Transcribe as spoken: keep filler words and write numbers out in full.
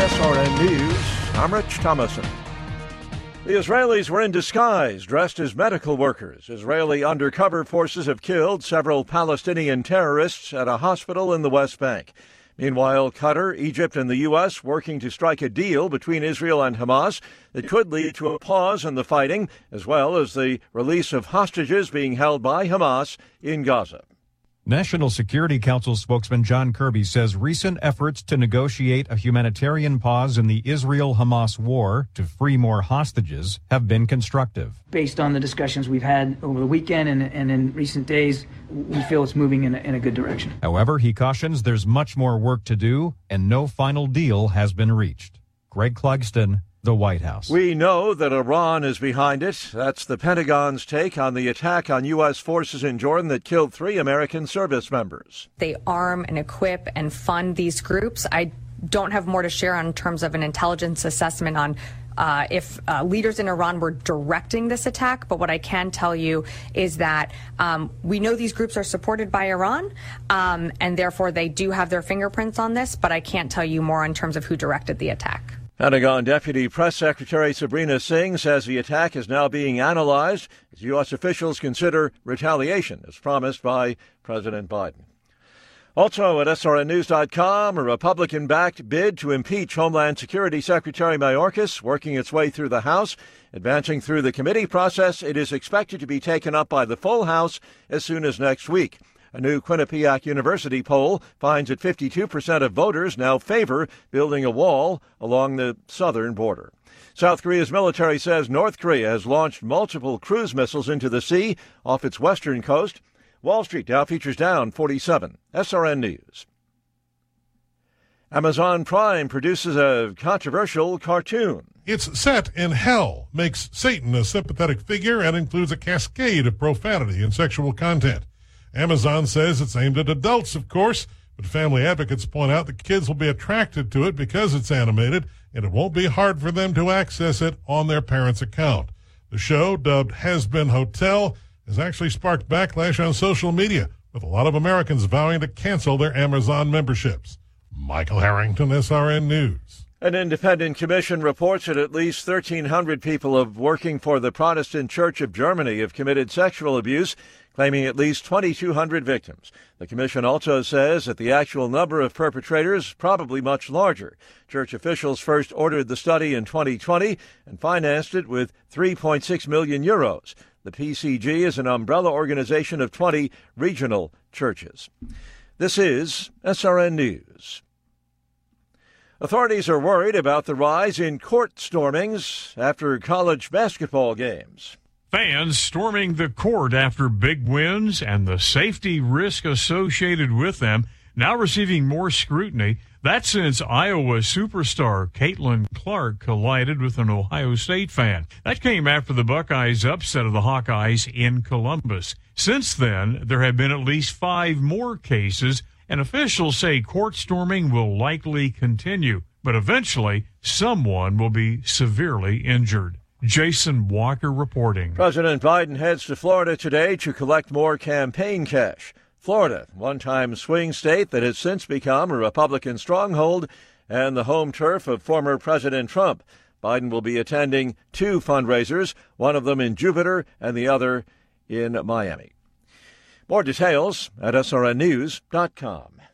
S R N News, I'm Rich Thomason. The Israelis were in disguise, dressed as medical workers. Israeli undercover forces have killed several Palestinian terrorists at a hospital in the West Bank. Meanwhile, Qatar, Egypt, and the U S working to strike a deal between Israel and Hamas that could lead to a pause in the fighting, as well as the release of hostages being held by Hamas in Gaza. National Security Council spokesman John Kirby says recent efforts to negotiate a humanitarian pause in the Israel-Hamas war to free more hostages have been constructive. Based on the discussions we've had over the weekend and, and in recent days, we feel it's moving in a, in a good direction. However, he cautions there's much more work to do and no final deal has been reached. Greg Clugston, the White House. We know that Iran is behind it. That's the Pentagon's take on the attack on U S forces in Jordan that killed three American service members. They arm and equip and fund these groups. I don't have more to share on terms of an intelligence assessment on uh, if uh, leaders in Iran were directing this attack. But what I can tell you is that um, we know these groups are supported by Iran, um, and therefore they do have their fingerprints on this. But I can't tell you more in terms of who directed the attack. Pentagon Deputy Press Secretary Sabrina Singh says the attack is now being analyzed as U S officials consider retaliation, as promised by President Biden. Also at S R N news dot com, a Republican-backed bid to impeach Homeland Security Secretary Mayorkas working its way through the House. Advancing through the committee process, it is expected to be taken up by the full House as soon as next week. A new Quinnipiac University poll finds that fifty-two percent of voters now favor building a wall along the southern border. South Korea's military says North Korea has launched multiple cruise missiles into the sea off its western coast. Wall Street Dow futures down forty-seven. S R N News. Amazon Prime produces a controversial cartoon. It's set in hell, makes Satan a sympathetic figure, and includes a cascade of profanity and sexual content. Amazon says it's aimed at adults, of course, but family advocates point out that kids will be attracted to it because it's animated, and it won't be hard for them to access it on their parents' account. The show, dubbed Has Been Hotel, has actually sparked backlash on social media, with a lot of Americans vowing to cancel their Amazon memberships. Michael Harrington, S R N News. An independent commission reports that at least thirteen hundred people of working for the Protestant Church of Germany have committed sexual abuse, claiming at least twenty-two hundred victims. The commission also says that the actual number of perpetrators is probably much larger. Church officials first ordered the study in twenty twenty and financed it with three point six million euros. The P C G is an umbrella organization of twenty regional churches. This is S R N News. Authorities are worried about the rise in court stormings after college basketball games. Fans storming the court after big wins and the safety risk associated with them now receiving more scrutiny. That's since Iowa superstar Caitlin Clark collided with an Ohio State fan. That came after the Buckeyes' upset of the Hawkeyes in Columbus. Since then, there have been at least five more cases, and officials say court storming will likely continue, but eventually someone will be severely injured. Jason Walker reporting. President Biden heads to Florida today to collect more campaign cash. Florida, one-time swing state that has since become a Republican stronghold and the home turf of former President Trump. Biden will be attending two fundraisers, one of them in Jupiter and the other in Miami. More details at S R N news dot com.